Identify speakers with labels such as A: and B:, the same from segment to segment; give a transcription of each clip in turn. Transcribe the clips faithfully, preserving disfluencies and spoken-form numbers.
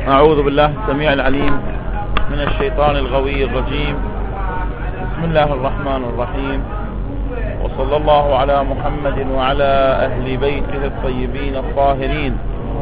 A: أعوذ بالله السميع العليم من الشيطان الغوي الرجيم. بسم الله الرحمن الرحيم، وصلى الله على محمد وعلى أهل بيته الطيبين الطاهرين.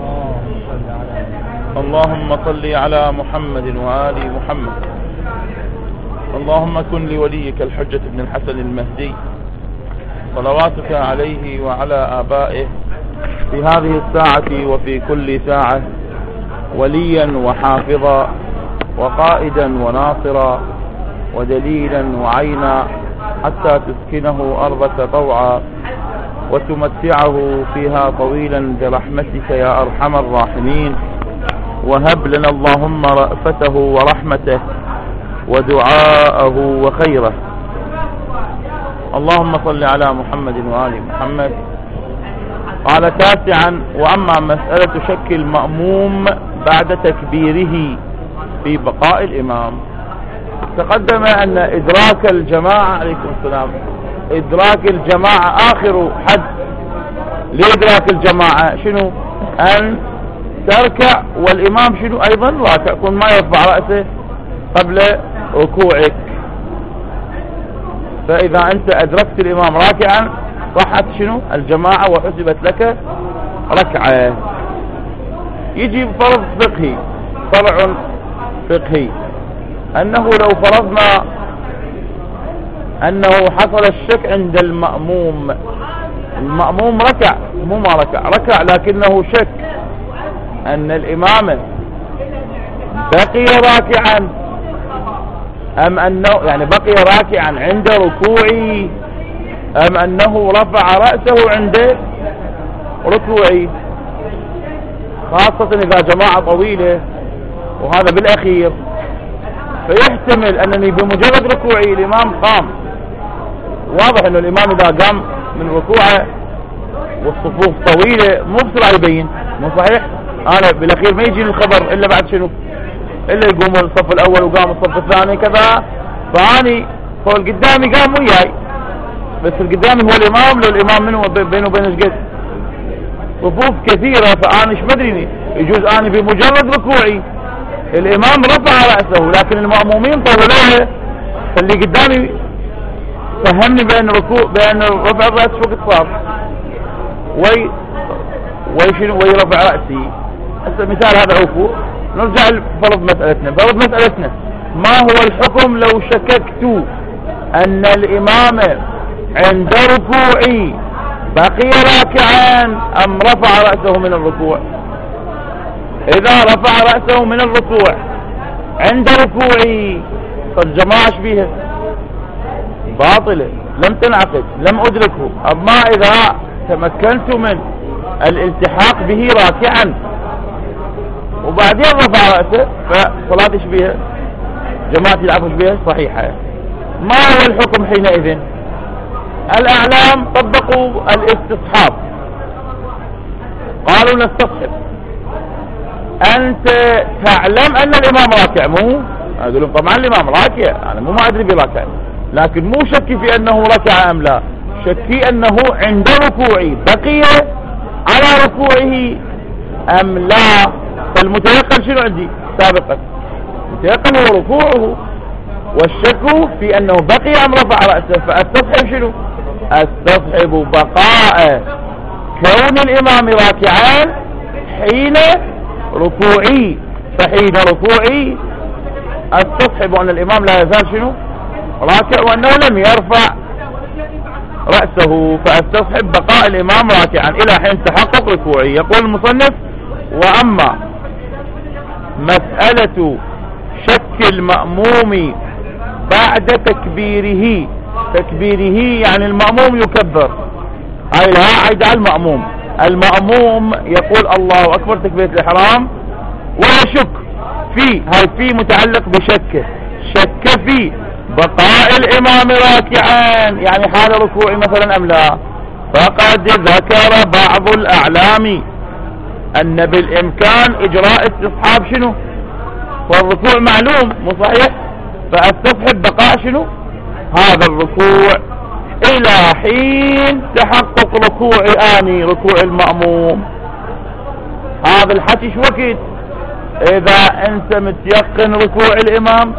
A: اللهم صل على محمد وآل محمد. اللهم كن لوليك الحجة بن الحسن المهدي صلواتك عليه وعلى آبائه في هذه الساعة وفي كل ساعة وليا وحافظا وقائدا وناصرا ودليلا وعينا، حتى تسكنه أرضك طوعا وتمتعه فيها طويلا برحمتك يا أرحم الراحمين. وهب لنا اللهم رأفته ورحمته ودعاءه وخيره. اللهم صل على محمد وآل محمد. قال تاسعا: وأما مسألة شك المأموم بعد تكبيره في بقاء الإمام، تقدم أن إدراك الجماعة عليكم السلام إدراك الجماعة آخر حد لإدراك الجماعة شنو؟ أن تركع والإمام شنو أيضا راكع، كن ما يرفع رأسه قبل ركوعك. فإذا أنت أدركت الإمام راكعا صحت شنو الجماعة وحسبت لك ركعة. يجي فرض فقهي، فرع فقهي، أنه لو فرضنا أنه حصل الشك عند المأموم، المأموم ركع مو ما ركع ركع لكنه شك أن الإمام بقي راكعا أم أنه يعني بقي راكعا عند ركوعي أم أنه رفع رأسه عند ركوعي، خاصة إذا جماعة طويلة وهذا بالأخير. فيحتمل أنني بمجرد ركوعي الإمام قام، واضح أنه الإمام إذا قام من ركوعه والصفوف طويلة مو بسرعة يبين، مو صحيح؟ أنا بالأخير ما يجي الخبر إلا بعد شنو؟ إلا يقوم الصف الأول وقام الصف الثاني كذا، فاني فوق قدامي قام وياي، بس القدامي هو الإمام، لو الإمام منه بينه وبين ايش قد صفوف كثيرة، فأنا ايش مدريني يجوز أنا بمجرد ركوعي الإمام رفع رأسه لكن المأمومين طولوه، فاللي قدامي فهمني بين ركوع بين رفع الرأس وقت صار وي ويشنو ويرفع رأسي. هسه مثال هذا عفو. نرجع لفرض مسألتنا. فرض مسألتنا ما هو الحكم لو شككت أن الإمام عند ركوعي بقي راكعا أم رفع رأسه من الركوع؟ إذا رفع رأسه من الركوع عند ركوعي فالجماعة شبيها باطلة، لم تنعقد، لم أدركه. أما إذا تمكنت من الالتحاق به راكعا وبعدين رفع رأسه فصلاتي شبيها جماعتي العفو شبيها صحيحة. ما هو الحكم حينئذ؟ الأعلام طبقوا الاستصحاب، قالوا نستصحب. أنت تعلم أن الإمام راكع، مو أقول لهم طبعا الإمام راكع، أنا مو ما أدري براكع، لكن مو شكي في أنه ركع أم لا، شكي أنه عند ركوعي بقي على ركوعه أم لا. فالمتيقن شنو عندي سابقا؟ المتيقن هو ركوعه، والشك في أنه بقي أم رفع رأسه. فأستصحب شنو؟ أستصحب بقاء كون الإمام راكعان حين ركوعي. فحين ركوعي أستصحب أن الإمام لا يزال شنو راكع وأنه لم يرفع رأسه، فأستصحب بقاء الإمام راكعا إلى حين تحقق ركوعي. يقول المصنف: وأما مسألة شك المأموم بعد تكبيره، تكبيره يعني المأموم يكبر، هاي لا عيد على المأموم. المأموم يقول الله أكبر تكبيرة الإحرام ويشك في، هاي في متعلق بشكه، شك في بقاء الإمام راكعا يعني حال ركوعي مثلا أم لا. فقد ذكر بعض الأعلام أن بالإمكان إجراء استصحاب شنو؟ والركوع معلوم مو صحيح؟ فأستصحب بقاء شنو؟ هذا الركوع إلى حين تحقق ركوع آني ركوع المأموم. هذا الحكي شو وقت؟ اذا انت متيقن ركوع الامام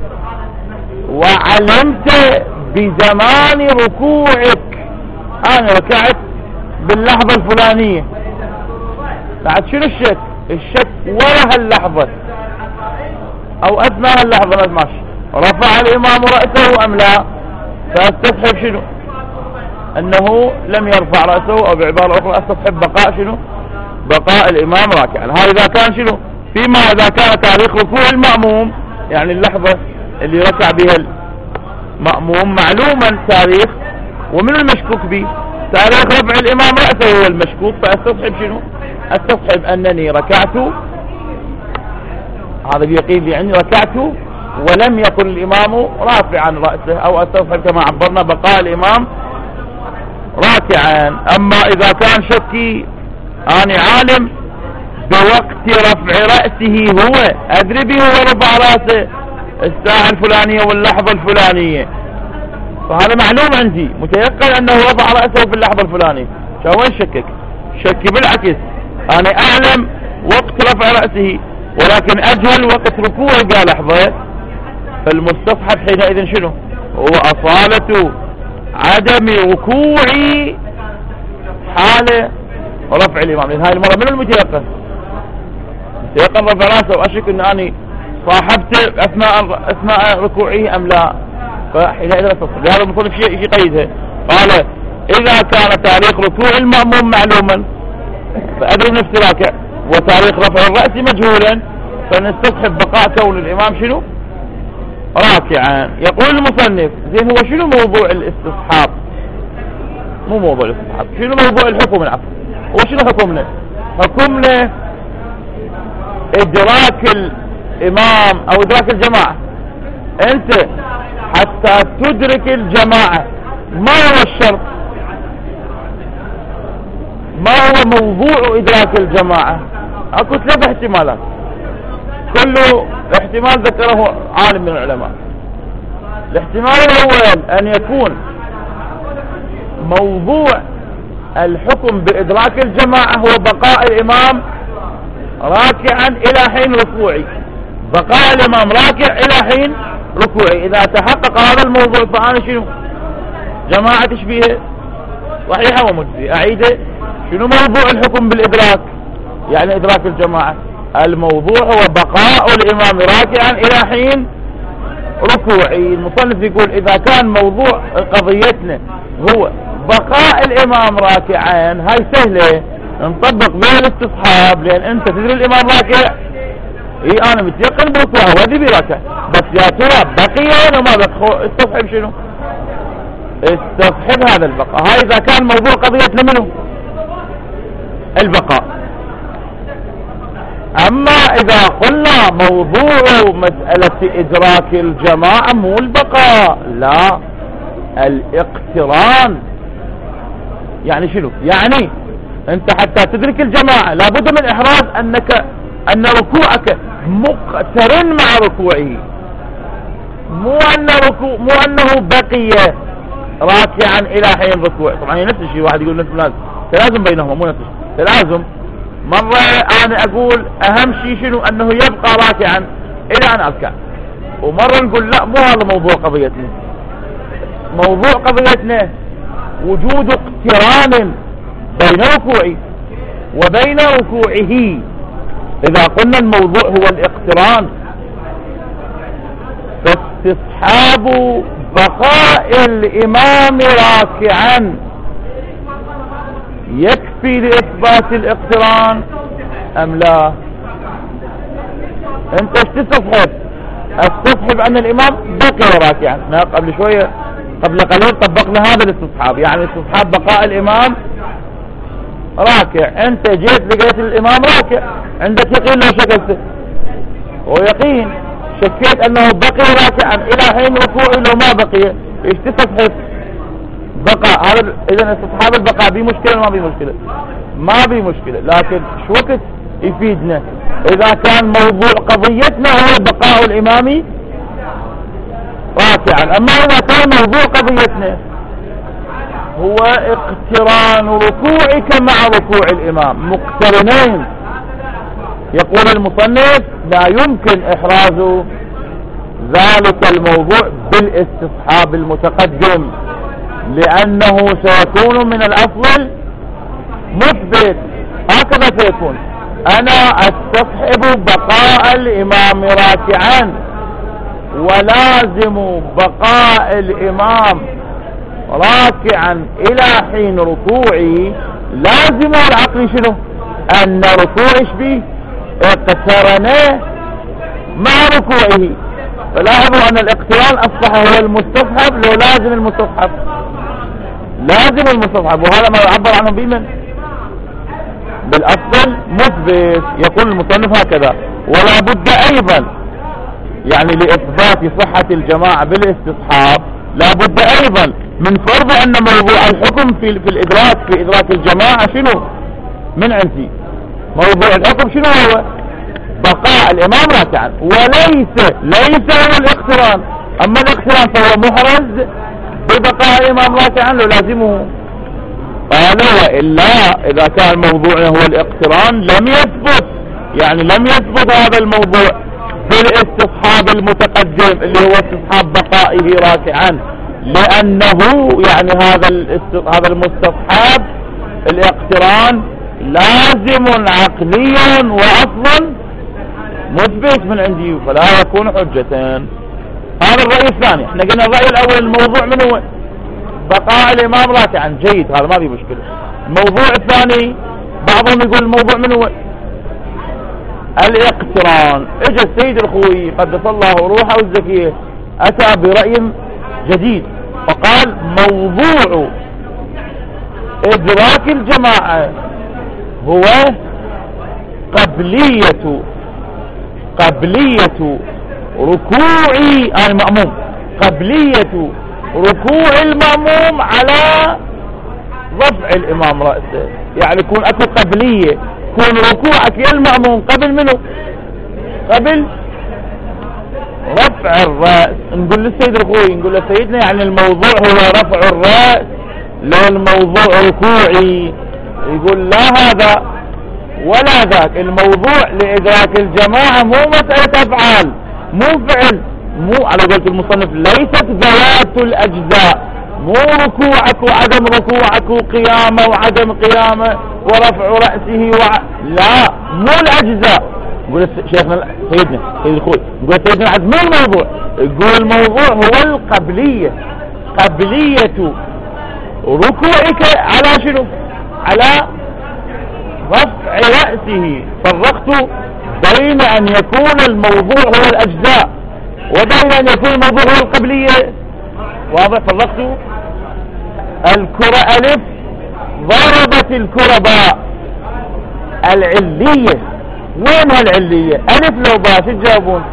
A: وعلمت بزمان ركوعك انا ركعت باللحظة الفلانية، بعد شنو الشك؟ الشك ورا هاللحظة او اثناء هاللحظة ماشي، رفع الامام رأسه ام لا؟ فاستصحب شنو؟ انه لم يرفع رأسه، او بعبارة اخرى استصحب بقاء شنو؟ بقاء الامام راكعا. هذا اذا كان شنو؟ فيما اذا كان تاريخ ركوع المأموم، يعني اللحظة اللي ركع بها المأموم معلوما تاريخ، ومن المشكوك به تاريخ رفع الامام رأسه هو المشكوك، فاستصحب شنو؟ استصحب انني ركعت، هذا بيقين لي عني، ركعت ولم يكن الامام رافعا رأسه، او استصحب كما عبرنا بقاء الامام راكعا. اما اذا كان شكي انا عالم بوقت رفع رأسه، هو ادري به هو رفع رأسه الساعة الفلانية واللحظة الفلانية، فهذا معلوم عندي متيقن انه رفع رأسه في اللحظة الفلانية، شوين شكك؟ شكي بالعكس، انا اعلم وقت رفع رأسه ولكن اجهل وقت ركوعه قال لحظة، فالمستصحب حينئذ شنو؟ هو اصالة عدم ركوعي حال رفع الامام. لان هاي المرة من المتيقن؟ متيقن رفع رأسه واشك ان اني صاحبته اثناء اثناء ركوعه ام لا، فحينئذ استصحب. لهذا المصنف شيء يقيدها، قال اذا كان تاريخ ركوع المأموم معلوما فادري نفسي راكع، وتاريخ رفع الرأس مجهولا، فنستصحب بقاء كون الامام شنو؟ راكعا. يقول المصنف زين هو شنو موضوع الاستصحاب؟ مو موضوع الاستصحاب، شنو موضوع الحكم؟ العفو، هو شنو حكمنا؟ حكمنا ادراك الامام او ادراك الجماعة. انت حتى تدرك الجماعة ما هو الشرط؟ ما هو موضوع ادراك الجماعة؟ اكو ثلاث احتمالات، كل احتمال ذكره عالم من العلماء. الاحتمال الاول ان يكون موضوع الحكم بادراك الجماعة هو بقاء الامام راكعا الى حين ركوعي، بقاء الامام راكع الى حين ركوعي. اذا تحقق هذا الموضوع فانا شنو؟ جماعة تشبيه صحيحة ومجزئة. اعيده، شنو موضوع الحكم بالادراك؟ يعني ادراك الجماعة، الموضوع هو بقاء الامام راكعا الى حين ركوعي. المصنف يقول اذا كان موضوع قضيتنا هو بقاء الامام راكعا، هاي سهلة نطبق بها الاستصحاب، لان انت تدري الامام راكع، اي انا متيقن بركوعه وادري براكع، بس يا ترى بقي ولا ما بقي؟ استصحب شنو؟ استصحب هذا البقاء. هاي اذا كان موضوع قضيتنا منه البقاء. اما اذا قلنا موضوع مسألة ادراك الجماعة مو البقاء، لا، الاقتران. يعني شنو؟ يعني انت حتى تدرك الجماعة لابد من احراز انك ان ركوعك مقترن مع ركوعه، مو ان ركوع مو انه بقي راكعا الى حين ركوع. طبعا هي نفس الشيء، واحد يقول نفس لازم تلازم بينهما، مو نفس الشيء تلازم. مرة انا اقول اهم شيء شنو؟ انه يبقى راكعا الى ان اركع، ومرة نقول لا مو هذا موضوع قضيتنا. موضوع قضيتنا وجود اقتران بين ركوعي وبين ركوعه. اذا قلنا الموضوع هو الاقتران فاستصحاب بقاء الامام راكعا يكفي لاثبات الاقتران ام لا؟ انت ايش تستصحب؟ استصحب ان الامام بقي راكعا. قبل شوية قبل قليل طبقنا هذا الاستصحاب، يعني استصحاب بقاء الامام راكع. انت جيت لقيت الامام راكع، عندك يقين لو شكلت؟ ويقين شكيت انه بقي راكعا الى حين ركوعه لو ما بقي، ايش تستصحب؟ بقاء. هذا اذا استصحاب البقاء بي مشكلة ما بي مشكلة؟ ما بي مشكلة، لكن شو وقت يفيدنا؟ اذا كان موضوع قضيتنا هو بقاء الامام راكعا. اما اذا كان موضوع قضيتنا هو اقتران ركوعك مع ركوع الامام، مقترنين، يقول المصنف لا يمكن إحراز ذلك الموضوع بالاستصحاب المتقدم، لأنه سيكون من الأفضل مثبت. هكذا سيكون: أنا أستصحب بقاء الإمام راكعا، ولازم بقاء الإمام راكعا إلى حين ركوعي لازم العقل شنو؟ أن ركوعش به اقترن مع ركوعه. فلاحظوا أن الاقتران أصبح هو المستصحب، لو لازم المستصحب، لازم المستصحب، وهذا ما يعبر عنه بمن؟ بالأفضل مثبت. يقول المصنف هكذا: ولا بد أيضا، يعني لإثبات صحة الجماعة بالاستصحاب لا بد أيضا من فرض أن موضوع الحكم في, في الإدراك في إدراك الجماعة شنو؟ من عندي موضوع الحكم شنو هو؟ بقاء الإمام راكعا، وليس ليس هو الاقتران. أما الاقتران فهو محرز ببقاء الإمام راكعا لو لازمه. قال: وإلا إذا كان الموضوع هو الاقتران لم يثبت، يعني لم يثبت هذا الموضوع بالاستصحاب المتقدم اللي هو استصحاب بقائه راكعا، لأنه يعني هذا هذا المستصحاب الاقتران لازم عقليا وأصلا مثبت من عندي، فلا يكون حجتين. هذا الرأي الثاني. احنا قلنا الرأي الأول الموضوع من هو بقاء الإمام راكعا، جيد، هذا ما في مشكلة. الموضوع الثاني بعضهم يقول الموضوع من هو الاقتران. اجى السيد الخوي قدس الله روحه الزكية أتى برأي جديد فقال: موضوع إدراك الجماعة هو قبلية قبلية ركوع المأموم، قبلية ركوع المأموم على رفع الإمام رأسه. يعني يكون أكو قبلية، يكون ركوعك يا المأموم قبل منه؟ قبل رفع الرأس. نقول للسيد الخوي، نقول لسيدنا يعني الموضوع هو رفع الرأس لا الموضوع ركوعي. يقول لا هذا ولا ذاك، الموضوع لإدراك الجماعة مو مسألة أفعال، مو فعل، مو على قولة المصنف ليست ذوات الأجزاء، مو ركوعك وعدم ركوعك وقيامة وعدم قيامة ورفع رأسه وع... لا، مو الأجزاء. يقول شيخنا سيدنا سيد الخوي، يقول سيدنا عز مو الموضوع، يقول الموضوع هو القبلية، قبلية ركوعك على شنو؟ على رفع رأسه. فرقت بين أن يكون الموضوع هو الأجزاء وبين أن يكون الموضوع هو القبلية. واضح؟ فرقت. الكرة ألف ضربت الكرباء العلية، وينها العلية؟ ألف لو باء شو تجاوبون؟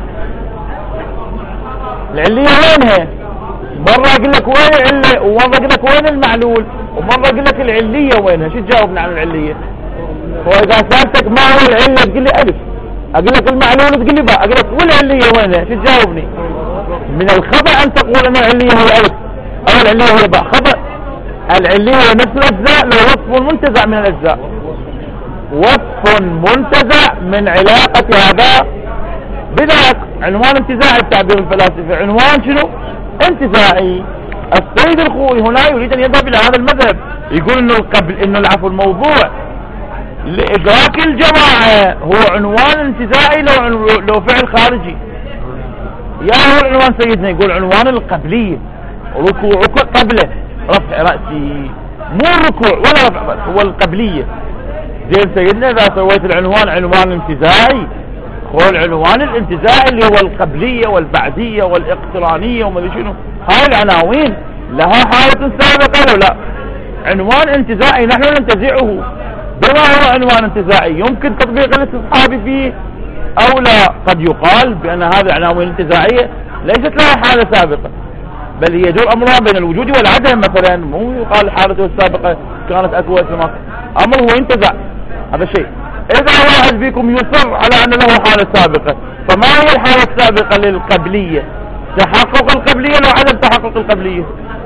A: العلية وينها؟ مرة أقول لك وين العلة، ومرة أقول لك وين المعلول، ومرة أقول لك العلية وينها. شو تجاوبنا عن العلية؟ هو إذا سألتك ما هو العلة تقول لي ألف، أقول لك المعلول تقول لي باء، أقول لك والعلية وينها؟ شو تجاوبني؟ من الخطأ أن تقول أن العلية هي ألف أو العلية هي باء، خطأ. العلية نفس الأجزاء، لو وصف منتزع من الأجزاء، وصف منتزع من علاقة هذا بذاك. عنوان انتزاعي التعبير الفلاسفي، عنوان شنو؟ انتزاعي. السيد الخوي هنا يريد أن يذهب إلى هذا المذهب، يقول إنه القبل إنه العفو الموضوع لإدراك الجماعة هو عنوان انتزاعي لو لو فعل خارجي. يا هو العنوان سيدنا؟ يقول عنوان القبلية، ركوعك قبله رفع رأسي، مو الركوع ولا رفع رأس، هو القبلية. زين سيدنا إذا سويت العنوان عنوان انتزاعي، هو العنوان الانتزاعي اللي هو القبلية والبعدية والاقترانية وما ادري شنو، هاي العناوين لها حالة سابقة لو لا؟ عنوان انتزاعي نحن ننتزعه. بما هو عنوان انتزاعي يمكن تطبيق الاستصحاب فيه او لا؟ قد يقال بان هذه العناوين الانتزاعية ليست لها حالة سابقة، بل هي يدور امرها بين الوجود والعدم. مثلا مو يقال حالته السابقة كانت اكو في مصر، امر هو ينتزع. هذا شيء. اذا واحد بكم يصر على ان له حالة سابقة، فما هي الحالة السابقة للقبلية؟ تحقق القبلية لو عدم تحقق القبلية؟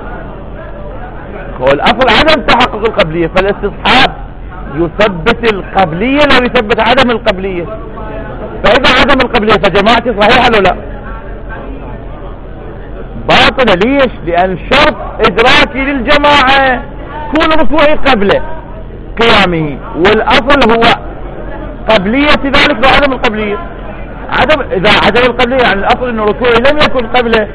A: هو الاصل عدم تحقق القبلية، فالاستصحاب يثبت القبلية لو يثبت عدم القبلية. فإذا عدم القبلية فجماعتي صحيحة ولا لا؟ باطلة. ليش؟ لأن الشرط إدراكي للجماعة كون ركوعي قبله قيامه، والأصل هو قبلية ذلك وعدم القبلية. عدم إذا عدم القبلية يعني الأصل إنه ركوعي لم يكن قبله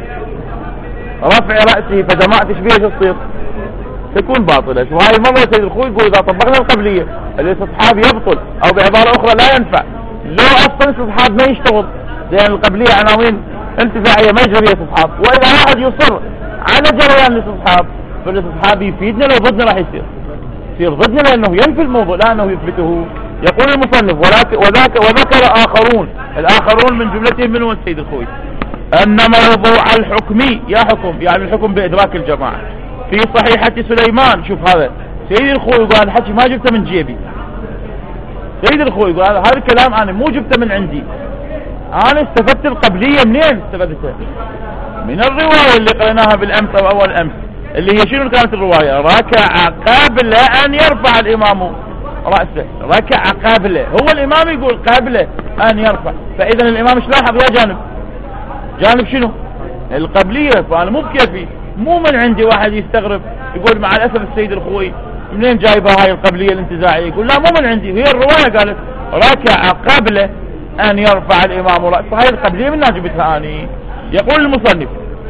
A: رفع رأسه، فجماعتي ايش بيها تصير؟ تكون باطلة. وهاي المرة سيد الخوي يقول إذا طبقنا القبلية الاستصحاب يبطل، أو بعبارة أخرى لا ينفع. لو أصلا الاستصحاب ما يشتغل، لأن القبلية عناوين انتفاعية ما يجري استصحاب، وإذا واحد يصر على جريان الاستصحاب فالاستصحاب يفيدنا لو ضدنا راح يصير يصير ضدنا، لأنه ينفي الموضوع لا أنه يثبته. يقول المصنف وذاك وذكر آخرون، الآخرون من جملتهم من هو السيد الخوي، أن موضوع الحكم يا حكم يعني الحكم بإدراك الجماعة في صحيحة سليمان. شوف هذا سيد الخوي قال الحكي ما جبته من جيبي، سيد الخوي قال هذا الكلام أنا مو جبته من عندي، أنا استفدت القبلية منين؟ استفدتها من الرواية اللي قريناها بالأمس أو أول أمس، اللي هي شنو كانت الرواية؟ ركع قبل أن يرفع الإمام رأسه، ركع قبله، هو الإمام يقول قبله أن يرفع، فإذا الإمام ايش لاحظ يا جانب؟ جانب شنو؟ القبلية. فأنا مو بكيفي، مو من عندي واحد يستغرب يقول مع الأسف السيد الخوي منين جايبها هاي القبلية الانتزاعية؟ يقول لا مو من عندي، هي الرواية قالت ركع قبله أن يرفع الإمام رأسه، هاي القبلية من ناجبتها أني. يقول المصنف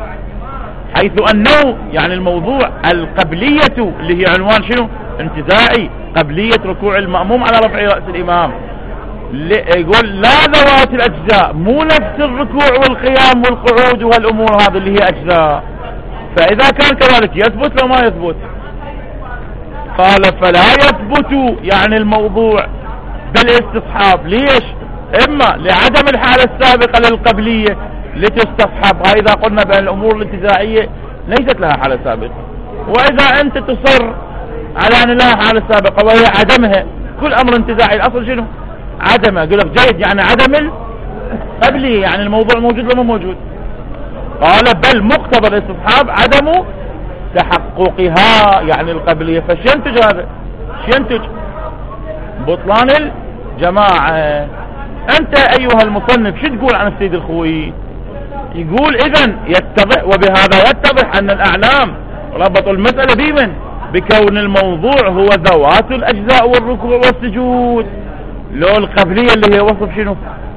A: حيث أنه يعني الموضوع القبلية اللي هي عنوان شنو؟ انتزاعي، قبلية ركوع المأموم على رفع رأس الإمام. يقول لا ذوات الأجزاء، مو نفس الركوع والقيام والقعود والأمور هذه اللي هي أجزاء. فإذا كان كذلك يثبت لو ما يثبت؟ قال فلا يثبت يعني الموضوع بالاستصحاب. ليش؟ إما لعدم الحالة السابقة للقبلية لتستصحبها، إذا قلنا بأن الأمور الانتزاعية ليست لها حالة سابقة، وإذا أنت تصر على أن لها حالة سابقة وهي عدمها، كل أمر انتزاعي الأصل شنو؟ عدمه. يقول لك جيد يعني عدم القبلية، يعني الموضوع موجود ولا مو موجود؟ قال بل مقتضى الاستصحاب عدم تحققها يعني القبلية. فش ينتج هذا؟ ش ينتج؟ بطلان الجماعة. أنت أيها المصنف شو تقول عن السيد الخوي؟ يقول إذن يتضح، وبهذا يتضح أن الأعلام ربطوا المسألة بمن؟ بكون الموضوع هو ذوات الأجزاء والركوع والسجود، لو القبلية اللي هي وصف شنو؟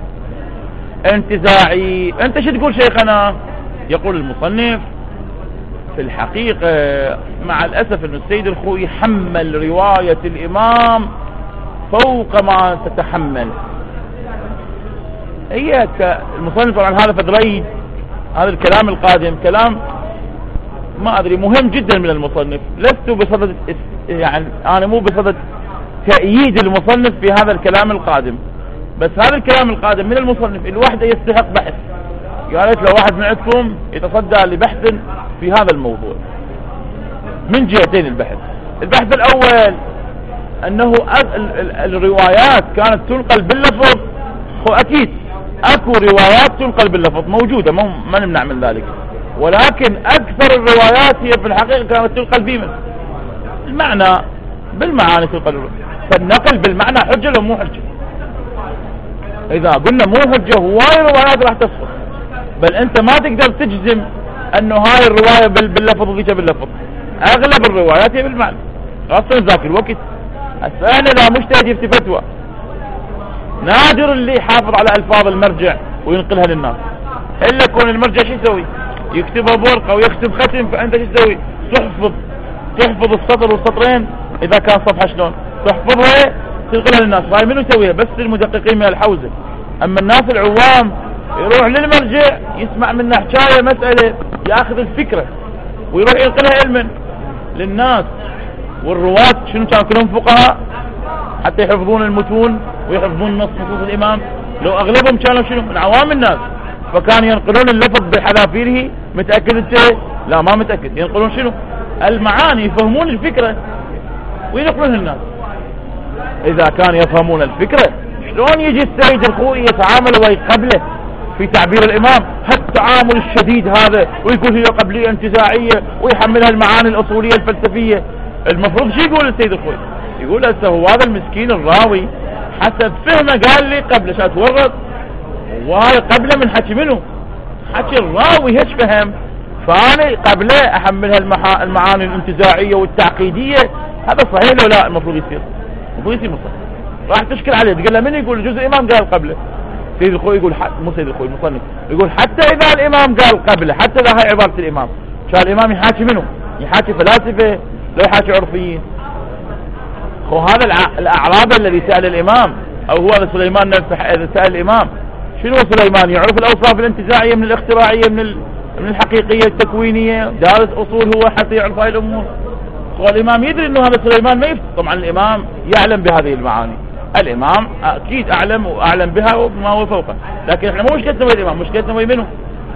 A: انتزاعي. أنت شو تقول شيخنا؟ يقول المصنف في الحقيقة مع الأسف أن السيد الخوي حمل رواية الإمام فوق ما تتحمل. هي المصنف طبعا هذا فدريد، هذا الكلام القادم كلام ما أدري مهم جدا من المصنف، لست بصدد يعني أنا مو بصدد تأييد المصنف في هذا الكلام القادم، بس هذا الكلام القادم من المصنف الوحده يستحق بحث. يا ريت لو واحد من عندكم يتصدى لبحث في هذا الموضوع من جهتين. البحث البحث الأول أنه الروايات كانت تنقل باللفظ، هو أكيد أكو روايات تنقل باللفظ موجودة، ما نمنع من ذلك، ولكن أكثر الروايات هي في الحقيقة كانت تنقل بمن؟ المعنى، بالمعاني تنقل. فالنقل بالمعنى حجة لو مو حجة؟ إذا قلنا مو حجة هواي الروايات راح تسقط، بل أنت ما تقدر تجزم أنه هاي الرواية باللفظ وذيك باللفظ. أغلب الروايات هي بالمعنى، خاصة ذاك الوقت. السؤال لا مجتهد يفتي فتوى، نادر اللي يحافظ على ألفاظ المرجع وينقلها للناس، إلا يكون المرجع شو يسوي؟ يكتبها بورقة ويكتب ختم، فأنت شو تسوي؟ تحفظ تحفظ السطر والسطرين إذا كان صفحة شلون تحفظها تنقلها للناس. هاي منو يسويها؟ بس المدققين من الحوزة. أما الناس العوام يروح للمرجع يسمع منه حكاية مسألة يأخذ الفكرة ويروح ينقلها علما للناس. والرواة شنو كانوا كلهم فقهاء حتى يحفظون المتون ويحفظون نص نصوص الإمام؟ لو أغلبهم كانوا شنو من عوام الناس، فكانوا ينقلون اللفظ بحذافيره. متأكد انت؟ لا ما متأكد. ينقلون شنو؟ المعاني، يفهمون الفكرة وينقلون الناس. إذا كان يفهمون الفكرة شلون يجي السيد الخوي يتعامل ويقبله في تعبير الإمام هالتعامل الشديد هذا ويقول هي قبلية انتزاعية ويحملها المعاني الأصولية الفلسفية؟ المفروض شو يقول السيد الخوي؟ يقول هسه هو هذا المسكين الراوي حسب فهمه قال لي قبل شو اتورط وهذا قبله من حكي منه، حكي الراوي هيش فهم، فانا قبله احملها المحا... المعاني الانتزاعيه والتعقيديه. هذا صحيح لو لا؟ المفروض يصير، المفروض يصير مصنف. راح تشكل عليه تقول له من يقول جزء الامام قال قبله؟ سيد الخوي يقول حتى، مو سيد الخوي المصنف يقول حتى اذا الامام قال قبله، حتى اذا هاي عباره الامام، كان الامام يحاكي منه؟ يحاكي فلاسفه لو يحاكي عرفيين. هو هذا الع... الاعرابي الذي سال الامام، او هو هذا سليمان نفسه سال الامام. شنو سليمان؟ يعرف الاوصاف الانتزاعيه من الاختراعيه من ال... من الحقيقيه التكوينيه، دارس اصول هو حتى يعرف هاي الامور. والامام يدري انه هذا سليمان ما يفتح. طبعا الامام يعلم بهذه المعاني، الامام اكيد اعلم واعلم بها وما هو فوقه، لكن احنا مو مشكلتنا ويا الامام، مشكلتنا ويا منه؟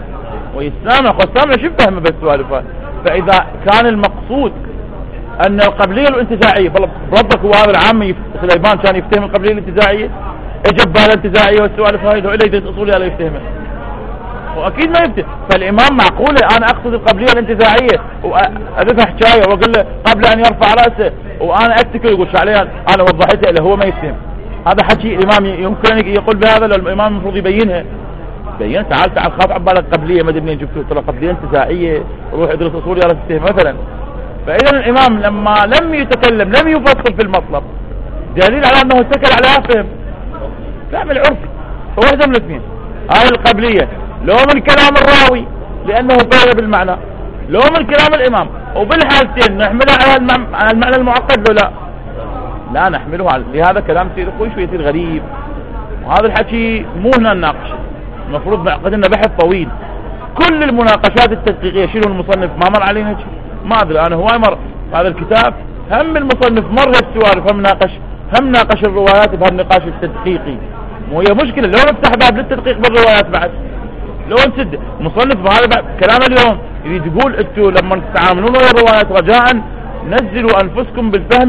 A: ويسامع خصامنا شو فهم بالسوالف. فاذا كان المقصود ان القبليه الانتزاعيه، بربك هو هذا العام سليمان كان يفتهم القبليه الانتزاعيه؟ اجب بها الانتزاعيه والسوالف هاي لو الا يدرس اصولها لا يفتهمها، واكيد ما يفتهم. فالامام معقوله انا اقصد القبليه الانتزاعيه واذبح حكايه واقول له قبل ان يرفع راسه وانا اتكل يقول شو عليه انا وضحتها له، هو ما يفتهم. هذا حكي الامام يمكن ان يقول بهذا؟ لو الامام المفروض يبينها، بين تعال تعال خاف عبالك قبليه ما ادري منين جبتوه، ترى قبليه انتزاعيه، روح ادرس اصول يا تفتهم مثلا. فاذا الامام لما لم يتكلم لم يفصل في المطلب، دليل على انه اتكل على فهم فهم العرفي. فواحده من الاثنين، هاي القبليه لو من كلام الراوي لانه قال بالمعنى، لو من كلام الامام، وبالحالتين نحملها على المعنى المعقد لو لا؟ لا نحمله على، لهذا كلام سيد اخوي شوي يصير غريب. وهذا الحكي مو هنا نناقشه، المفروض نعقد لنا بحث طويل. كل المناقشات التدقيقيه شنو المصنف ما مر علينا شيء؟ ما ادري انا، هواي مر هذا الكتاب هم المصنف مر السوالف، هم ناقش هم ناقش الروايات بهالنقاش التدقيقي. مو هي مشكله لو نفتح باب للتدقيق بالروايات بعد، لو نسد المصنف بهذا كلام اليوم يريد يقول انتم لما تتعاملون ويا الروايات رجاء نزلوا انفسكم بالفهم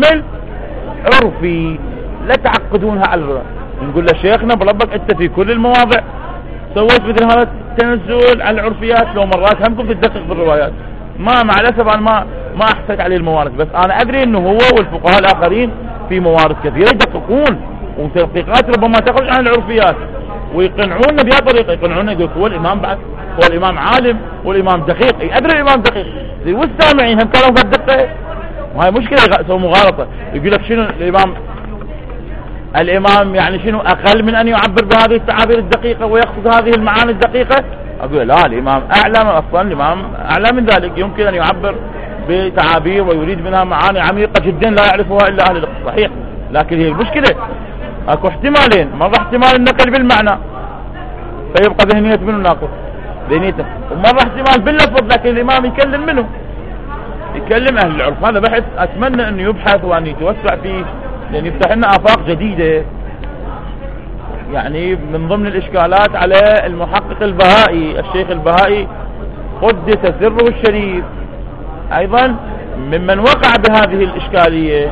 A: العرفي، لا تعقدونها على الروايات. نقول له شيخنا بربك انت في كل المواضع سويت مثل هذا التنزل على العرفيات، لو مرات همكم تدقق بالروايات. ما مع الاسف انا ما ما احتاج عليه الموارد، بس انا ادري انه هو والفقهاء الاخرين في موارد كثيره يدققون، وتدقيقات ربما تخرج عن العرفيات، ويقنعونا بهذه الطريقه، يقنعونا يقول هو الامام بعد، هو الامام عالم والامام دقيق. ادري الامام دقيق، والسامعين هم كانوا بالدقه، وهي مشكله يسووا مغالطه. يقول لك شنو الامام الامام يعني شنو اقل من ان يعبر بهذه التعابير الدقيقه ويقصد هذه المعاني الدقيقه؟ اقول لا، الامام اعلم، اصلا الامام اعلى من ذلك، يمكن ان يعبر بتعابير ويريد منها معاني عميقه جدا لا يعرفها الا اهل الفقه، صحيح. لكن هي المشكله اكو احتمالين، مره احتمال النقل بالمعنى فيبقى ذهنيه منه ناقص ذهنيته، ومره احتمال باللفظ لكن الامام يكلم منه، يكلم اهل العرف. هذا بحث اتمنى انه يبحث وان يتوسع فيه، لان يفتح لنا افاق جديده. يعني من ضمن الاشكالات على المحقق البهائي الشيخ البهائي قدس سره الشريف، ايضا ممن وقع بهذه الاشكاليه.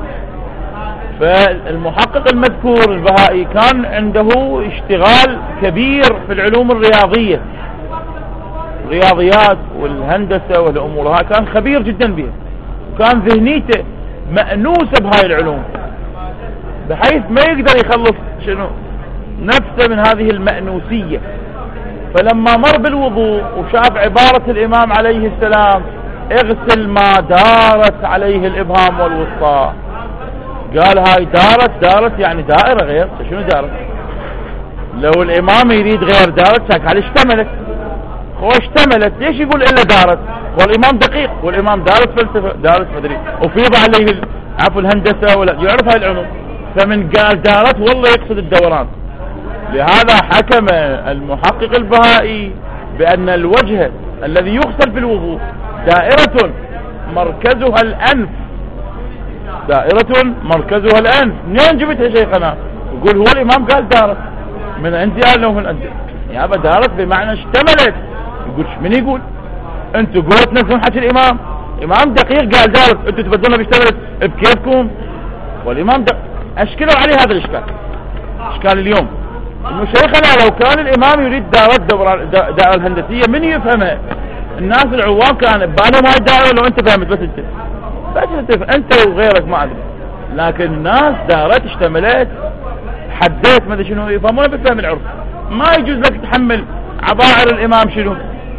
A: فالمحقق المذكور البهائي كان عنده اشتغال كبير في العلوم الرياضيه، الرياضيات والهندسه والامور هاي كان خبير جدا بها، وكان ذهنيته مأنوسه بهاي العلوم بحيث ما يقدر يخلص شنو نفسه من هذه المأنوسية. فلما مر بالوضوء وشاف عبارة الإمام عليه السلام اغسل ما دارت عليه الإبهام والوسطى، قال هاي دارت دارت يعني دائرة غير، شنو دارت؟ لو الإمام يريد غير دارت شاك على اشتملت، هو اشتملت ليش يقول إلا دارت؟ هو الإمام دقيق، والإمام دارت فلسفة دارت مدري وفيض عليه عفو الهندسة ولا يعرف هاي العلوم، فمن قال دارت والله يقصد الدوران. لهذا حكم المحقق البهائي بأن الوجه الذي يغسل في الوضوء دائرة مركزها الأنف، دائرة مركزها الأنف. منين جبتها شيخنا؟ يقول هو الإمام قال دارت، من عندي قال له من عندي يا أبا دارت بمعنى اشتملت. يقول من يقول انتوا قولوا تنزلون حكي الإمام، الإمام دقيق قال دارت، انتوا تبدلون باشتملت بكيفكم، والإمام دقيق. أشكلوا عليه هذا الإشكال، إشكال اليوم إنه شيخنا لو كان الإمام يريد دائرة دائرة الهندسية من يفهمها؟ الناس العوام كان ببالهم هاي الدائرة لو أنت فهمت، بس أنت بس أنت أنت وغيرك ما أدري، لكن الناس دارت اشتملت حديت ما ادري شنو، يفهمونه بالفهم العرفي. ما يجوز لك تحمل عبائر الامام شنو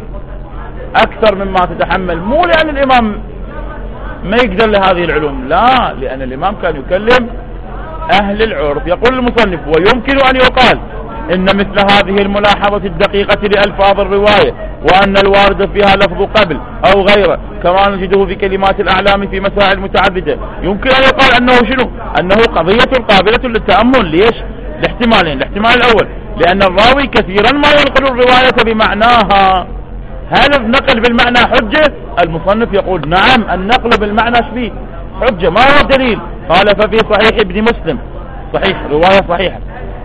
A: اكثر مما تتحمل، مو لان الامام ما يقدر لهذه العلوم، لا، لان الامام كان يكلم اهل العرف. يقول المصنف: ويمكن ان يقال ان مثل هذه الملاحظة الدقيقة لألفاظ الرواية وان الوارد فيها لفظ قبل او غيره كما نجده في كلمات الاعلام في مسائل متعددة، يمكن ان يقال انه شنو انه قضية قابلة للتأمل. ليش؟ الاحتمالين: الاحتمال الاول لان الراوي كثيرا ما ينقل الرواية بمعناها. هل النقل بالمعنى حجة؟ المصنف يقول: نعم، النقل بالمعنى شبيه حجة. ما هو الدليل؟ قال: ففي صحيح ابن مسلم، صحيح، رواية صحيحة: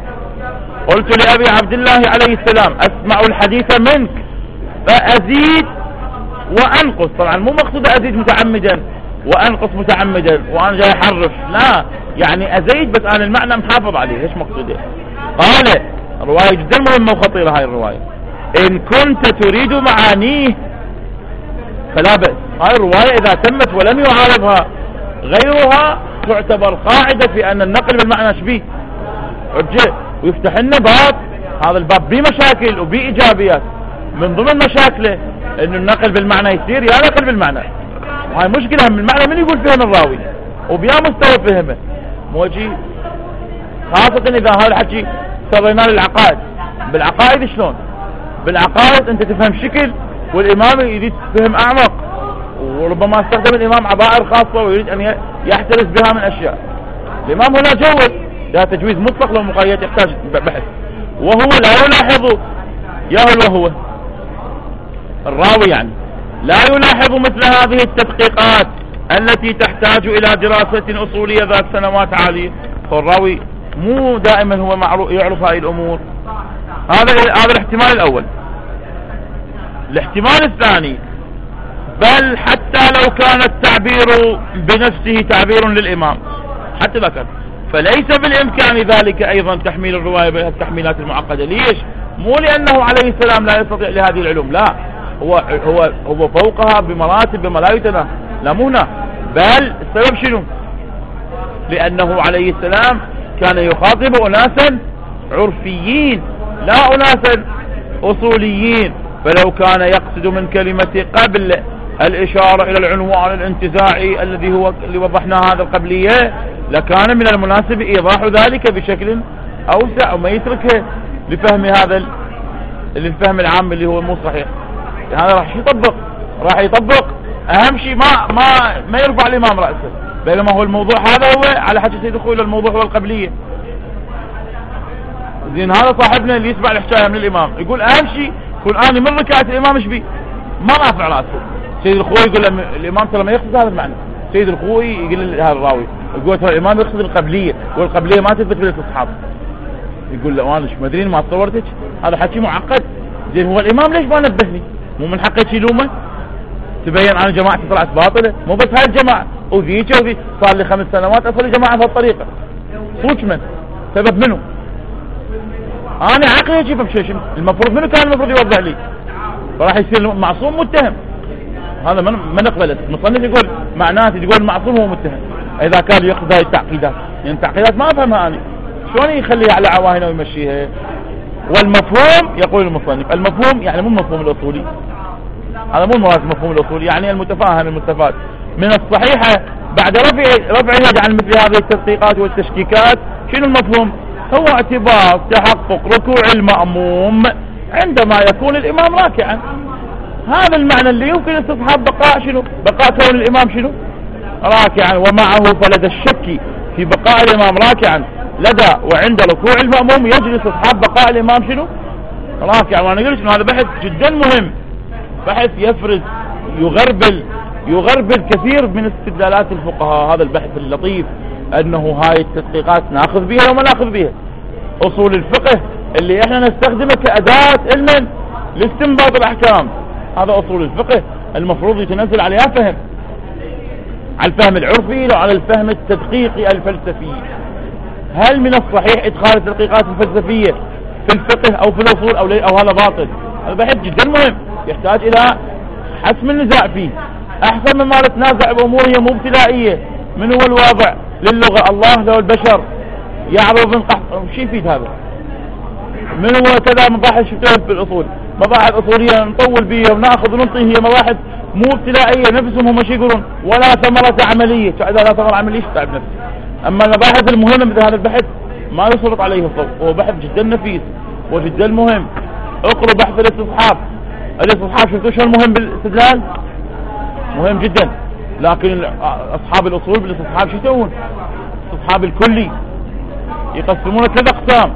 A: قلت لأبي عبد الله عليه السلام: أسمع الحديث منك فأزيد وأنقص. طبعا مو مقصود أزيد متعمدا وأنقص متعمدا وأنا جاي أحرف، لا، يعني أزيد بس أنا المعنى محافظ عليه. إيش مقصوده؟ قال: رواية جدا مهمة وخطيرة هاي الرواية، إن كنت تريد معانيه فلا بأس. هاي الرواية إذا تمت ولم يعارضها غيرها تعتبر قاعدة في أن النقل بالمعنى شبيه حجة، ويفتح لنا باب. هذا الباب بيه مشاكل وبيه إيجابيات. من ضمن مشاكله إنه النقل بالمعنى يصير يا نقل بالمعنى، وهي مشكلة. من المعنى من يقول فهم الراوي وبيا مستوى فهمه موجي، خاصة إذا هذا الحكي سوينا للعقائد. بالعقائد شلون؟ بالعقائد أنت تفهم شكل والإمام يريد تفهم أعمق، وربما استخدم الإمام عبائر خاصة ويريد أن يحترس بها من أشياء. الإمام هنا جوز، ده تجويز مطلق لو مقيد يحتاج بحث، وهو لا يلاحظ يا وهو الراوي يعني لا يلاحظ مثل هذه التدقيقات التي تحتاج إلى دراسة أصولية ذات سنوات عالية. فالراوي مو دائما هو معروف يعرف هذه الأمور. هذا هذا الاحتمال الأول. الاحتمال الثاني: بل حتى لو كان التعبير بنفسه تعبير للإمام، حتى ذكر، فليس بالإمكان ذلك أيضا تحميل الرواية بها التحميلات المعقدة. ليش؟ مو لأنه عليه السلام لا يستطيع لهذه العلوم، لا، هو هو هو فوقها بمراتب بما لا يتناهى، لا مو هنا. بل السبب شنو؟ لأنه عليه السلام كان يخاطب أناسا عرفيين لا أناسا أصوليين، فلو كان يقصد من كلمة قبل الإشارة إلى العنوان الانتزاعي الذي هو اللي وضحناه هذا القبلية، لكان من المناسب إيضاح ذلك بشكل أوسع وما يتركه لفهم هذا الفهم العام اللي هو مو صحيح. هذا راح يطبق راح يطبق أهم شيء ما ما ما يرفع الإمام رأسه، بينما هو الموضوع هذا هو على حاجة سيد أخوي الموضوع هو القبلية. زين هذا صاحبنا اللي يسمع الحكاية من الإمام يقول أهم شيء يقول أنا من ركعة الإمام إيش بي ما رافع رأسه. سيد الخوي يقول الإمام ترى ما يقصد هذا المعنى. سيد الخوي يقول هذا الراوي يقول ترى الإمام يقصد القبلية، والقبلية ما تثبت بالاستصحاب. يقول له أنا مش مدرين ما تصورتك، هذا حكي معقد. زين هو الإمام ليش ما نبهني؟ مو من حقه يشيلومه؟ تبين أنا جماعتي طلعت باطلة؟ مو بس هاي الجماعة وذيك وذي، صار لي خمس سنوات أصلي جماعة بهالطريقة. صوت من؟ سبب منه؟ أنا عقلي أجيب بشيء المفروض منه كان المفروض يوضح لي، فراح يصير معصوم متهم. هذا ما ما نقبله. المصنف يقول معناته يقول معصوم هو متهم إذا كان يقصد هاي التعقيدات، يعني التعقيدات ما أفهمها أنا، شلون يخليها على عواهنه ويمشيها؟ والمفهوم يقول المصنف المفهوم يعني مو المفهوم الأصولي، هذا مو المراد المفهوم الأصولي، يعني المتفاهم المستفاد من الصحيحة بعد رفع رفعها عن مثل هذه التدقيقات والتشكيكات. شنو المفهوم؟ هو اعتبار تحقق ركوع المأموم عندما يكون الإمام راكعا. هذا المعنى اللي يمكن استصحاب بقاء شنو؟ بقاء كون الإمام شنو؟ راكعا. ومعه فلدى الشك في بقاء الإمام راكعا لدى وعند ركوع المأموم يجلس اصحاب بقاء الإمام شنو؟ راكعا. وانا قلت انه هذا بحث جدا مهم، بحث يفرز يغربل يغربل كثير من استدلالات الفقهاء. هذا البحث اللطيف انه هاي التدقيقات ناخذ بها وما ناخذ بها. اصول الفقه اللي احنا نستخدمه كأداة علما لاستنباط الاحكام، هذا اصول الفقه المفروض يتنزل عليها فهم، على الفهم العرفي وعلى الفهم التدقيقي الفلسفي. هل من الصحيح ادخال التدقيقات الفلسفية في الفقه او في الاصول او, أو هذا باطل؟ هذا بحث جدا مهم يحتاج الى حسم النزاع فيه، احسن مما نتنازع بامور هي مو ابتدائية. من هو الواضع للغة؟ الله لو البشر يعرض من قحط، شو يفيد هذا؟ من هو كذا مباحث شفتوها في الأصول، مباحث أصولية نطول بيها ونأخذ وننطي، هي مباحث مو ابتدائية نفسهم هم شو يقولون ولا ثمرة عملية، إذا لا ثمرة عملية تعب نفسه. أما المباحث المهمة مثل هذا البحث ما يسلط عليه الضوء، هو بحث جدا نفيس وجدا مهم. اقرأ بحث الاستصحاب، الاستصحاب شفتوا شو المهم بالاستدلال؟ مهم جدا، لكن أصحاب الأصول بالاستصحاب شو يسوون؟ استصحاب الكلي يقسمون ثلاث أقسام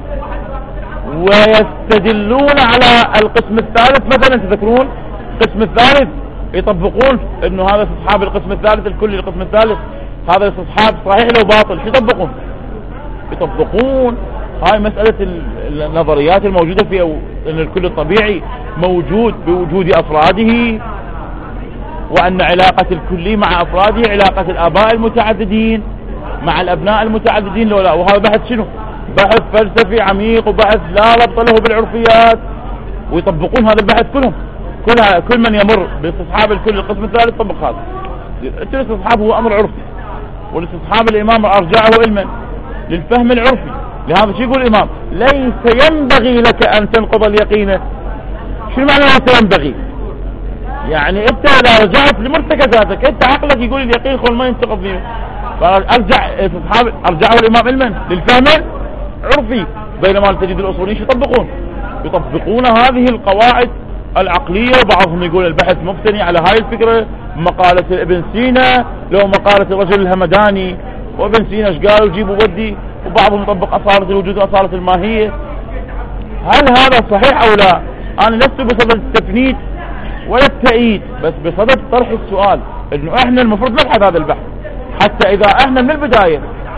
A: ويستدلون على القسم الثالث. مثلا تذكرون القسم الثالث يطبقون انه هذا استصحاب القسم الثالث الكلي، القسم الثالث هذا استصحاب صحيح لو باطل، شو يطبقون؟ يطبقون هاي مسألة النظريات الموجودة في ان الكل الطبيعي موجود بوجود افراده، وان علاقة الكلي مع افراده علاقة الاباء المتعددين مع الابناء المتعددين لو لا. وهذا بحث شنو؟ بحث فلسفي عميق وبحث لا ربط له بالعرفيات، ويطبقون هذا البحث كلهم. كل كل من يمر باستصحاب الكل القسم الثالث طبق هذا. الاستصحاب هو امر عرفي، والاستصحاب الامام ارجعه علما للفهم العرفي. لهذا شو يقول الامام؟ ليس ينبغي لك ان تنقض اليقين. شو معنى ليس ينبغي؟ يعني انت اذا رجعت لمرتكزاتك انت عقلك يقول اليقين خل ما ينتقض فيه، فارجع استصحاب ارجعه الامام علما للفهم عرفي. بينما تجد الاصوليين يطبقون يطبقون هذه القواعد العقلية. وبعضهم يقول البحث مبتني على هاي الفكرة، مقالة ابن سينا لو مقالة الرجل الهمداني، وابن سينا ايش قال وجيبوا ودي. وبعضهم يطبق أصالة الوجود وأصالة الماهية. هل هذا صحيح أو لا؟ أنا لست بصدد التفنيد ولا التأييد، بس بصدد طرح السؤال انه احنا المفروض نبحث هذا البحث، حتى اذا احنا من البداية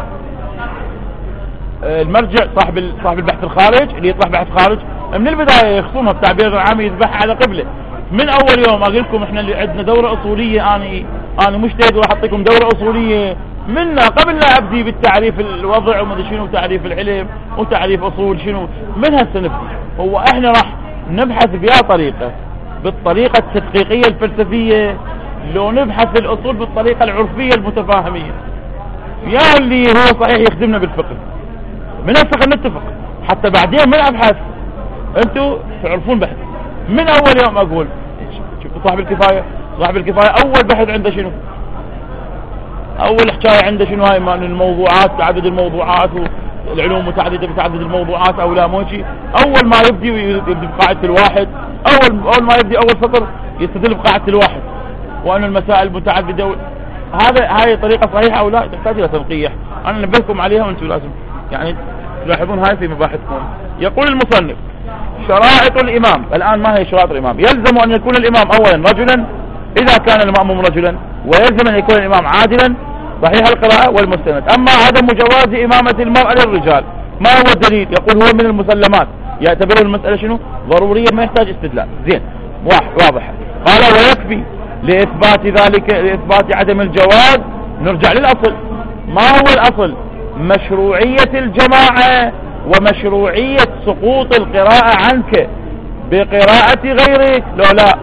A: المرجع صاحب صاحب البحث الخارج اللي يطلع بحث خارج من البداية يخصمها بتعبير العام يذبحها على قبله. من اول يوم اقول لكم احنا اللي عندنا دورة اصولية، انا انا مجتهد وراح اعطيكم دورة اصولية منا قبل لا ابدي بالتعريف الوضع وما ادري شنو تعريف العلم وتعريف اصول شنو من هالسنة. هو احنا راح نبحث بها طريقة بالطريقة التدقيقية الفلسفية، لو نبحث الأصول بالطريقة العرفية المتفاهمية، يا اللي هو صحيح يخدمنا بالفقه من الفقه نتفق، حتى بعدين من أبحث أنتوا تعرفون بحث. من أول يوم أقول شوفوا صاحب الكفاية، صاحب الكفاية أول بحث عنده شنو؟ أول حكاية عنده شنو؟ هاي من الموضوعات، تعدد الموضوعات والعلوم متعددة بتعدد الموضوعات أو لا موشي. أول ما يبدي يبدي بقاعدة الواحد، أول أول ما يبدي أول سطر يستدل بقاعدة الواحد، وأن المسائل متعددة. هذا هاي طريقة صحيحة أو لا؟ تحتاج إلى تنقيح، أنا نبهكم عليها وأنتم لازم يعني تلاحظون هاي في مباحثكم. يقول المصنف شرائط الإمام. الآن ما هي شرائط الإمام؟ يلزم أن يكون الإمام أولا رجلا إذا كان المأموم رجلا، ويلزم أن يكون الإمام عادلا صحيح القراءة والمستند. أما عدم جواز إمامة المرأة للرجال ما هو الدليل؟ يقول هو من المسلمات، يعتبر المسألة شنو؟ ضرورية ما يحتاج استدلال. زين واضح. قال ويكفي لإثبات ذلك، لإثبات عدم الجواز نرجع للأصل. ما هو الأصل؟ مشروعية الجماعة ومشروعية سقوط القراءة عنك بقراءة غيرك. لو لا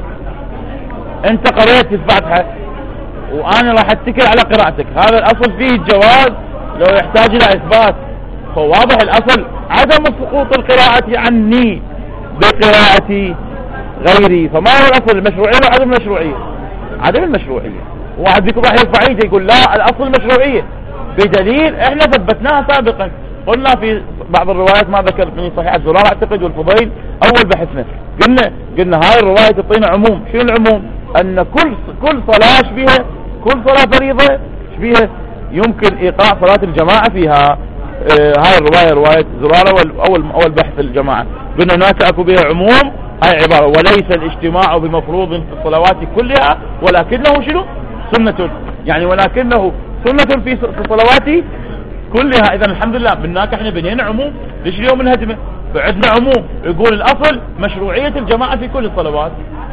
A: انت قرأت الفاتحة وانا راح اتكل على قراءتك، هذا الاصل فيه الجواز لو يحتاج الى اثبات. فواضح الاصل عدم سقوط القراءة عني بقراءة غيري. فما هو الاصل؟ المشروعية ولا عدم المشروعية؟ عدم المشروعية. واحد بيكم راح يرفع يده يقول لا الاصل المشروعية بدليل احنا ثبتناها سابقا. قلنا في بعض الروايات ما ذكرتني صحيح الزرار اعتقد والفضيل اول بحثنا قلنا قلنا هاي الرواية تعطينا عموم. شنو العموم؟ ان كل كل صلاة شبيها كل صلاة فريضة شبيها يمكن ايقاع صلاة الجماعة فيها. اه هاي الرواية رواية زرارة واول اول بحث الجماعة قلنا هناك اكو بها عموم. هاي عبارة وليس الاجتماع بمفروض في الصلوات كلها ولكنه شنو؟ سنة. يعني ولكنه سنة في الصلوات كلها. اذا الحمد لله بالناك احنا بنينا عموم. ليش اليوم الهدمة؟ فعندنا عموم يقول الاصل مشروعية الجماعة في كل الصلوات.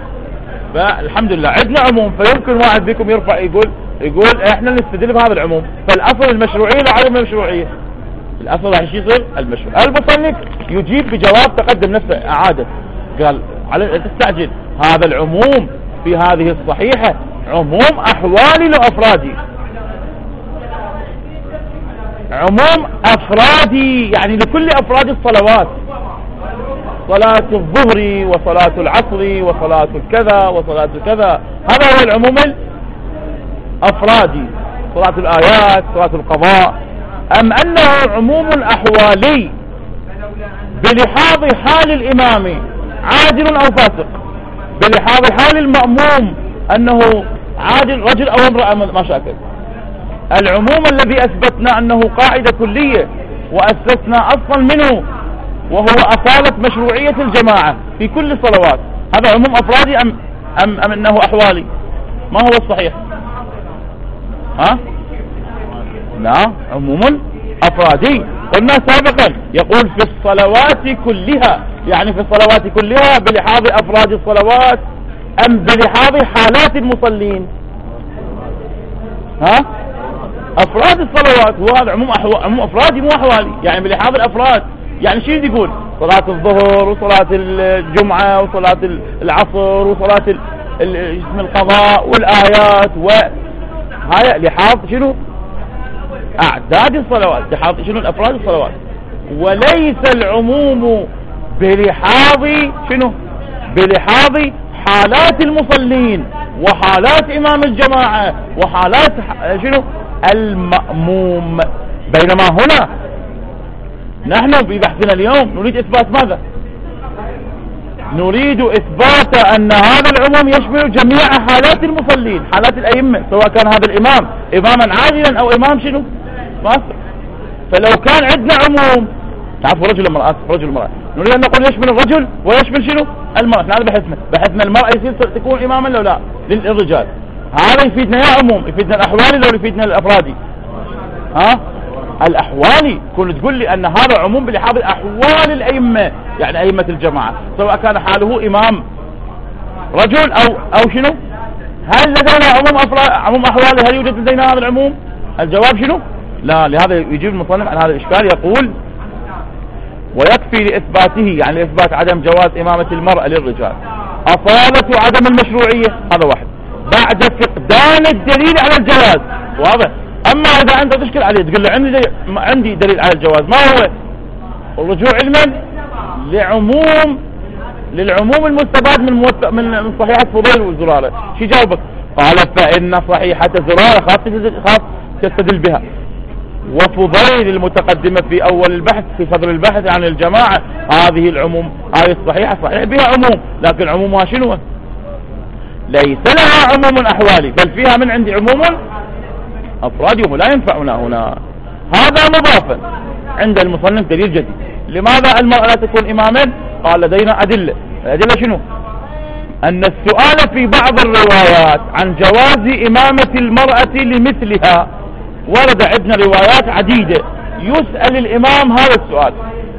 A: فالحمد لله عندنا عموم. فيمكن واحد بكم يرفع يقول يقول احنا نستدل بهذا العموم. فالاصل المشروعية لا عدم المشروعية. الاصل راح يصير المشروع. المصنف يجيب بجواب تقدم نفسه اعادة قال على تستعجل هذا العموم في هذه الصحيحة عموم احوالي لافرادي. عموم أفرادي، يعني لكل أفراد الصلوات، صلاة الظهر وصلاة العصر وصلاة الكذا وصلاة الكذا، هذا هو العموم الأفرادي، صلاة الآيات، صلاة القضاء. أم أنه عموم أحوالي بلحاظ حال الإمام عادل أو فاسق، بلحاظ حال المأموم أنه عادل رجل أو امرأة ما شاكل. العموم الذي أثبتنا أنه قاعدة كلية وأسسنا أصلا منه وهو أصالة مشروعية الجماعة في كل الصلوات، هذا عموم أفرادي أم, أم, أم أنه أحوالي؟ ما هو الصحيح؟ ها؟ نعم عموم أفرادي. قلنا سابقا يقول في الصلوات كلها، يعني في الصلوات كلها بلحاظ أفراد الصلوات أم بلحاظ حالات المصلين؟ ها؟ أفراد الصلوات، هو هذا عموم, أحو... عموم أفرادي مو أحوالي، يعني بلحاظ الأفراد. يعني شو يقول؟ صلاة الظهر وصلاة الجمعة وصلاة العصر وصلاة ال... ال... اسم القضاء والآيات، وهاي لحاظ شنو؟ أعداد الصلوات، لحاظ شنو؟ الأفراد الصلوات. وليس العموم بلحاظ شنو؟ بلحاظ حالات المصلين وحالات إمام الجماعة وحالات شنو؟ المأموم. بينما هنا نحن في بحثنا اليوم نريد إثبات ماذا؟ نريد إثبات أن هذا العموم يشمل جميع حالات المصلين، حالات الأئمة، سواء كان هذا الإمام إماما عادلا أو إمام شنو؟ فاسق. فلو كان عندنا عموم، تعرفوا رجل المرأة، رجل المرأة، نريد أن نقول يشمل الرجل ويشمل شنو؟ المرأة. هذا بحثنا، بحثنا المرأة يصير تكون إماما لو لا للرجال. هذا يفيدنا يا عموم، يفيدنا الأحوالي لو يفيدنا الأفرادي؟ ها؟ الأحوالي. كنت تقول لي أن هذا عموم بلحاظ أحوال الأئمة، يعني أئمة الجماعة، سواء كان حاله إمام رجل أو أو شنو؟ هل لدينا عموم أفراد، عموم أحوالي، هل يوجد لدينا هذا العموم؟ الجواب شنو؟ لا. لهذا يجيب المصنف عن هذا الإشكال، يقول ويكفي لإثباته، يعني لإثبات عدم جواز إمامة المرأة للرجال أصالة عدم المشروعية، هذا واحد، بعد فقدان الدليل على الجواز. واضح؟ أما إذا أنت تشكل عليه تقول له عندي عندي دليل على الجواز، ما هو؟ الرجوع علما لعموم للعموم المستفاد من موت... من صحيحة فضيل وزرارة. شو جاوبك؟ قال فإن صحيحة زرارة خاص تستدل بها، وفضيل المتقدمة في أول البحث في صدر البحث عن الجماعة، هذه العموم هذه الصحيحة صحيح بها عموم، لكن عمومها شنو؟ ليس لها عموم أحوالي، بل فيها من عندي عموم أفرادي، ولا ينفعنا هنا. هذا مضافا عند المصنف دليل جديد. لماذا المرأة لا تكون إماما؟ قال لدينا أدلة. الأدلة شنو؟ أن السؤال في بعض الروايات عن جواز إمامة المرأة لمثلها ورد عندنا روايات عديدة يسأل الإمام هذا السؤال.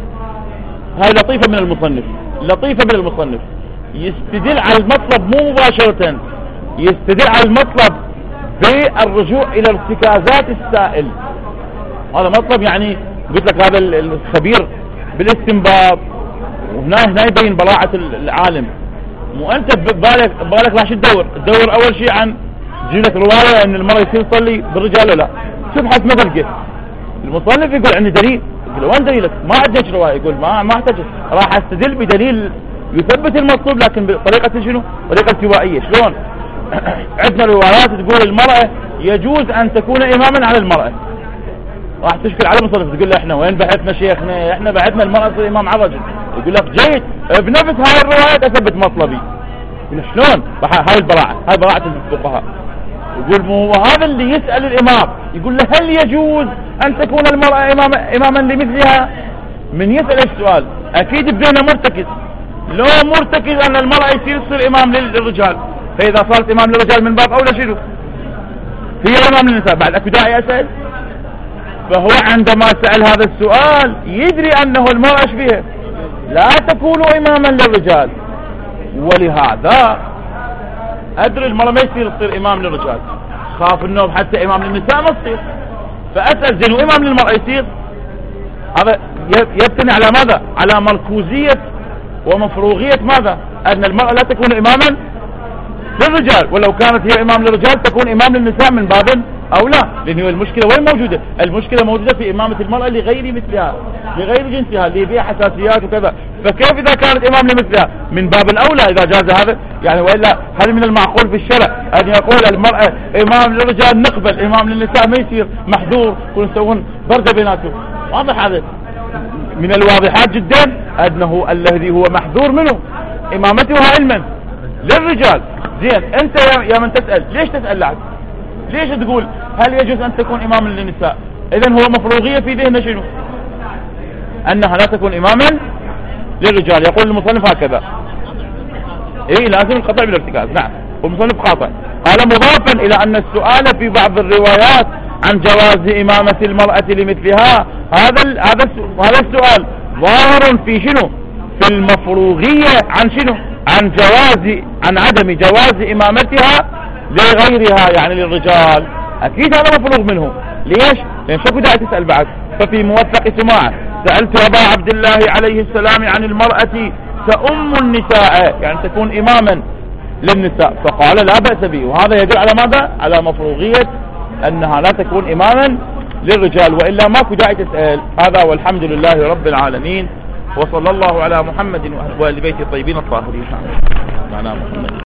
A: هاي لطيفة من المصنف، لطيفة من المصنف، يستدل على المطلب مو مباشرة، يستدل على المطلب بالرجوع إلى ارتكازات السائل. هذا مطلب، يعني قلت لك هذا الخبير بالاستنباط، وهنا هنا يبين براعة العالم. مو أنت ببالك ببالك راح تدور تدور أول شيء عن تجيب لك رواية أن المرأة يصير تصلي بالرجال ولا لا، تبحث ما تلقى. المصنف يقول عندي دليل، يقول وين دليلك؟ ما عندك رواية، يقول ما ما احتاج، راح استدل بدليل يثبت المطلوب لكن بطريقة شنو؟ طريقة التوائية. شلون؟ عندنا روايات تقول المرأة يجوز أن تكون إماما على المرأة، راح تشكل على المصنف تقول له احنا وين بحثنا شيخنا؟ احنا بحثنا المرأة تصير إمام على الرجل. يقول لك جيد، بنفس هاي الروايات أثبت مطلبي. يقول شلون؟ هاي البراعة، هاي براعة الفقهاء. يقول مو هو هذا اللي يسأل الإمام، يقول له هل يجوز أن تكون المرأة إمام إماما لمثلها؟ من يسأل السؤال أكيد بذهنه مرتكز، لو مرتكز أن المرأة يصير تصير إمام للرجال، فإذا صارت إمام للرجال من باب أولى شنو؟ هي إمام للنساء، بعد أكو داعي أسأل؟ فهو عندما سأل هذا السؤال يدري أنه المرأة ايش فيها؟ لا تكون إماما للرجال، ولهذا أدري المرأة ما يصير تصير إمام للرجال، خاف أنه حتى إمام للنساء ما تصير، فأسأل زين وإمام للمرأة يصير؟ هذا يبتني على ماذا؟ على مركوزية ومفروغية ماذا؟ أن المرأة لا تكون إماما للرجال، ولو كانت هي إمام للرجال تكون إمام للنساء من باب او لا؟ لان المشكله وين موجوده؟ المشكله موجوده في امامه المراه لغير مثلها، لغير جنسها، اللي بها حساسيات وكذا. فكيف اذا كانت امام لمثلها؟ من باب الاولى اذا جاز هذا يعني. والا هل من المعقول في الشرع ان يقول المراه امام للرجال نقبل، امام للنساء ما يصير، محظور ويسوون برده بيناتهم؟ واضح هذا من الواضحات جدا انه الذي هو محظور منه امامتها علما للرجال. زين انت يا من تسأل ليش تسأل لعب؟ ليش تقول هل يجوز ان تكون اماما للنساء؟ اذن هو مفروغية في ذهنه شنو؟ انها لا تكون اماما للرجال. يقول المصنف هكذا، اي لازم القطع بالارتكاز. نعم والمصنف خاطئ. قال مضافا الى ان السؤال في بعض الروايات عن جواز امامة المرأة لمثلها، هذا هذا هذا السؤال ظاهر في شنو؟ في المفروغية عن شنو؟ عن جواز عن عدم جواز امامتها لغيرها يعني للرجال. اكيد هذا مفروغ منه. ليش؟ لان شكو داعي تسأل بعد. ففي موثق سماعه سألت ابا عبد الله عليه السلام عن المرأة تأم النساء يعني تكون اماما للنساء، فقال لا بأس به. وهذا يدل على ماذا؟ على مفروغية انها لا تكون اماما للرجال، والا ماكو داعي تسأل. هذا والحمد لله رب العالمين، وصلى الله على محمد وآل بيته الطيبين الطاهرين. معنا محمد.